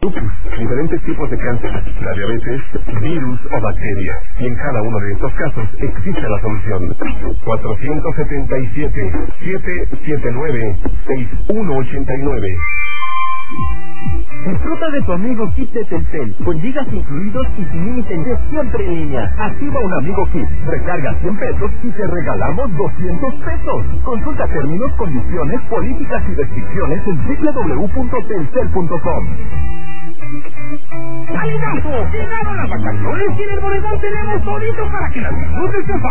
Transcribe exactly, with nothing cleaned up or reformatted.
Lupus, diferentes tipos de cáncer, la diabetes, virus o bacteria. Y en cada uno de estos casos existe la solución. cuatro siete siete, siete siete nueve, seis uno ocho nueve. Disfruta de tu amigo Kit de Telcel, con gigas incluidos y sin límite de siempre en línea. Activa un amigo Kit, recarga cien pesos y te regalamos doscientos pesos. Consulta términos, condiciones, políticas y restricciones en doble u doble u doble u punto telcel punto com. ¡Salidazo! Llegaron las vacaciones y en el Bodegal tenemos todito para que las disfrutes.